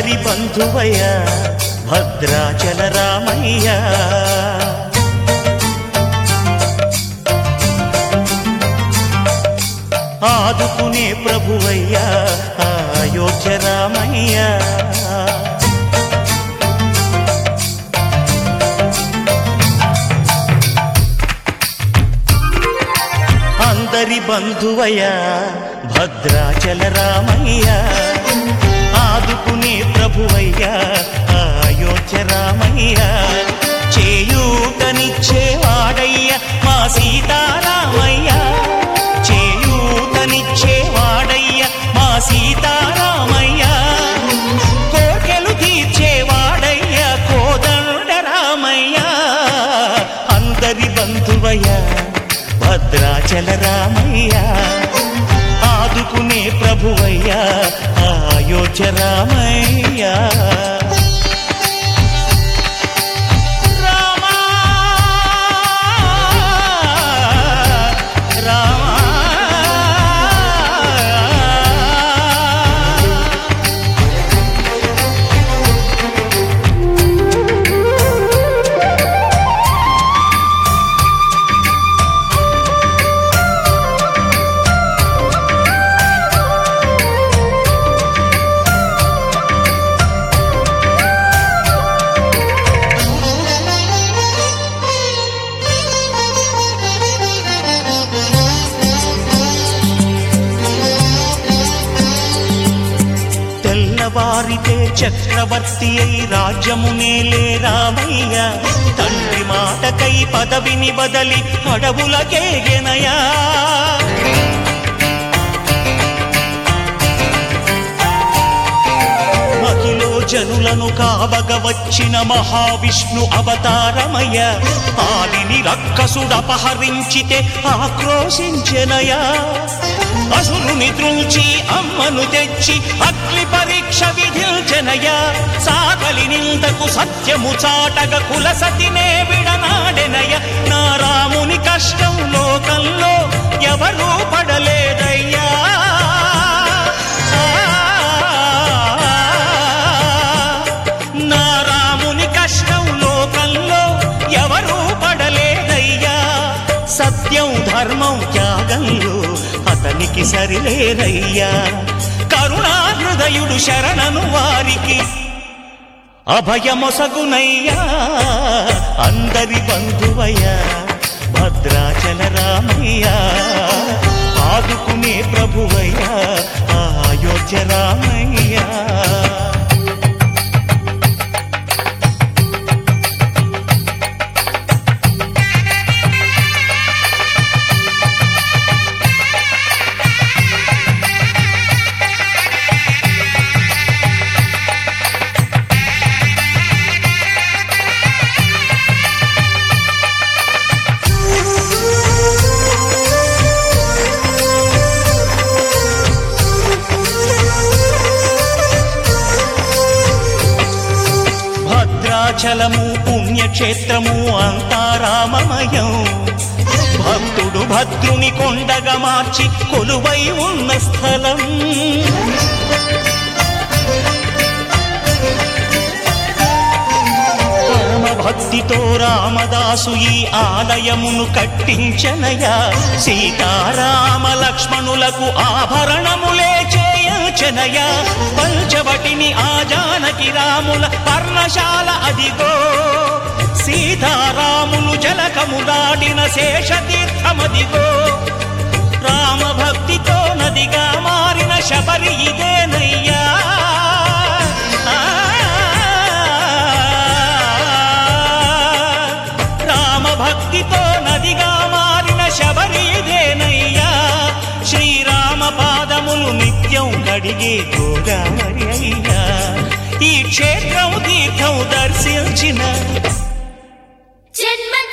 అందరి బంధువయ్య భద్రాచల రామయ్య. ఆదుకునే ప్రభువయ్య అయోధ్య రామయ్య. అందరి బంధువయ్య భద్రాచల రామయ్య. ఆదుకునే ప్రభువయ్య అయోధ్య రామయ్య. చేయూతనిచ్చేవాడయ్య మా సీతారామయ్య. చేయూతనిచ్చేవాడయ్య మా సీతారామయ్య. కోర్కెలు తీర్చేవాడయ్య కోదండ రామయ్య. అందరి బంధువయ్య భద్రాచల రామయ్య. ఆదుకునే ప్రభువయ్య అయోధ్య రామయ్య. వారితే చక్రవర్తి అయి రాజ్యమునేలే రామయ్య. తండ్రి మాటకై పదవిని బదలి అడవులకేగెనయా. మహిలో జనులను కావగ వచ్చిన మహావిష్ణు అవతారమయ్య. ఆలిని రక్కసుడపహరించితే ఆక్రోశించెనయా. అసురుని త్రుంచి అమ్మను తెచ్చి అగ్ని పరీక్ష విధించెనయా. సాగలి నిందకు సత్యము చాటగ కులసతినే విడనాడెనయ. నా రాముని కష్టం లోకంలో ఎవరూ పడలేదయ్యా. నా రాముని కష్టం లోకంలో ఎవరూ పడలేదయ్యా. సత్యం ధర్మం త్యాగంలో అతనికి సరిలేరయ్యా. కరుణా హృదయుడు శరణను వారికి అభయమొసగునయ్యా. అందరి బంధువయ్య భద్రాచల రామయ్య. ఆదుకునే ప్రభువయ్య అయోధ్య రామయ్య. భద్రాచలము పుణ్యక్షేత్రము అంతా రామమయం. భక్తుడు భద్రుని కొండగా మార్చి కొలువై ఉన్న స్థలం. పరమ భక్తితో రామదాసు ఈ ఆలయమును కట్టించనయా. సీతారామ లక్ష్మణులకు ఆభరణములే చేయచనయా. పంచవటిని ఆ జానకి రాముల పర్ణశాల అదిగో. సీతారాములు జలకములాడిన శేషతీర్థమదిగో. రామభక్తితో నదిగా మారిన శబరి ఇదేనయ్యా. రామభక్తితో నదిగా మారిన శబరి ఇదేనయ్యా. శ్రీరామ పాదములు నిత్యం కడిగే గోదావరి అయ్యా. ఈ క్షేత్రం తీర్థం దర్శించిన జన్మ